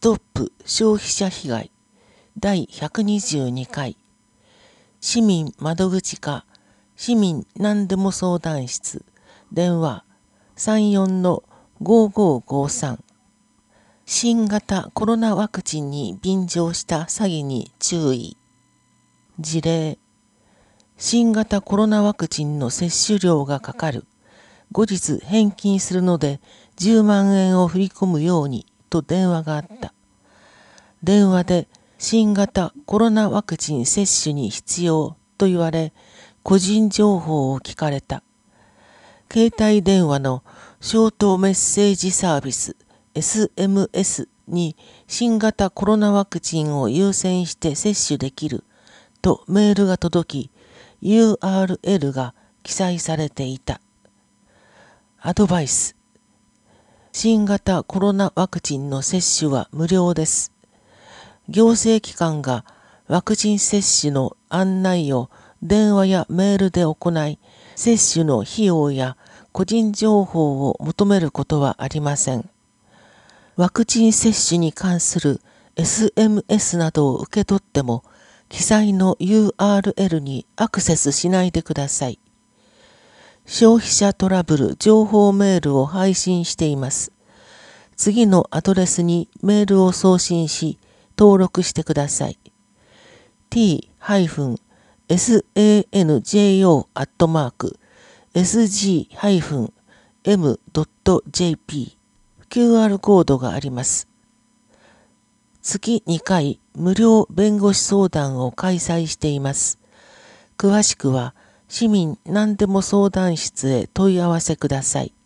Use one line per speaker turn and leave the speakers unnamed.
トップ消費者被害第122回市民窓口課市民何でも相談室電話34-5553新型コロナワクチンに便乗した詐欺に注意。事例、新型コロナワクチンの接種料がかかる。後日返金するので10万円を振り込むようにと電話があった。電話で新型コロナワクチン接種に必要と言われ、個人情報を聞かれた。携帯電話のショートメッセージサービス SMS に新型コロナワクチンを優先して接種できるとメールが届き、URL が記載されていた。アドバイス。新型コロナワクチンの接種は無料です。行政機関がワクチン接種の案内を電話やメールで行い、接種の費用や個人情報を求めることはありません。ワクチン接種に関する SMS などを受け取っても、記載の URL にアクセスしないでください。消費者トラブル情報メールを配信しています。次のアドレスにメールを送信し、登録してください。t-sanjo@sg-m.jp QR コードがあります。月2回無料弁護士相談を開催しています。詳しくは市民何でも相談室へ問い合わせください。